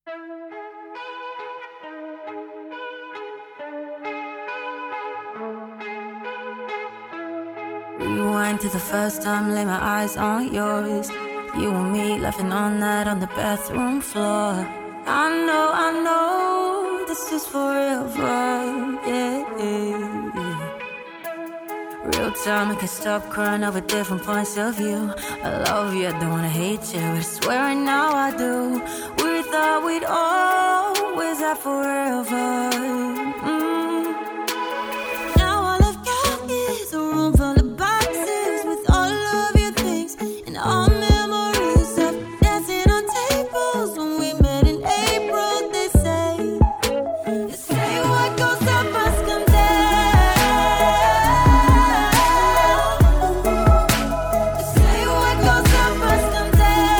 Rewind to the first time, lay my eyes on yours. You and me laughing on the bathroom floor. I know, this is forever, yeah. Real time, I can stop crying over different points of view. I love you, I don't wanna hate you, but I swear right now I do. We thought we'd always have forever. Now all I've got is a room full of boxes with all of your things and all memories of dancing on tables when we met in April. They say what goes up must come down. They say what goes up must come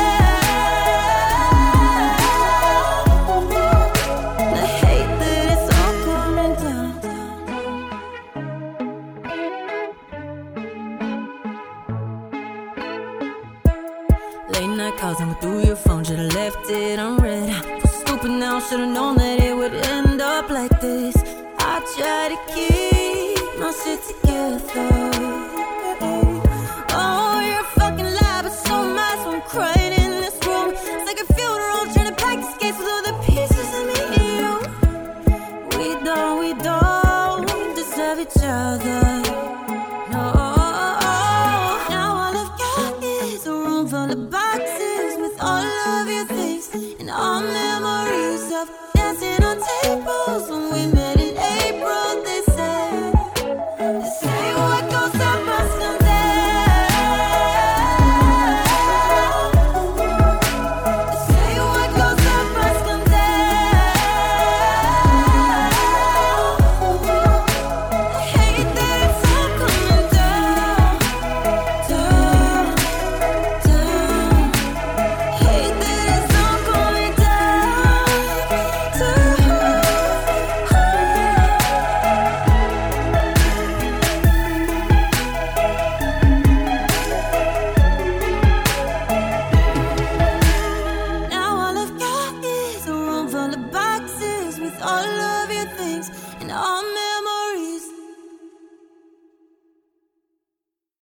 down. And I hate that it's all coming down. Late night calls and through your phone, should've left it unread. So stupid now, should've known that it would end up like this. I try to keep my shit together,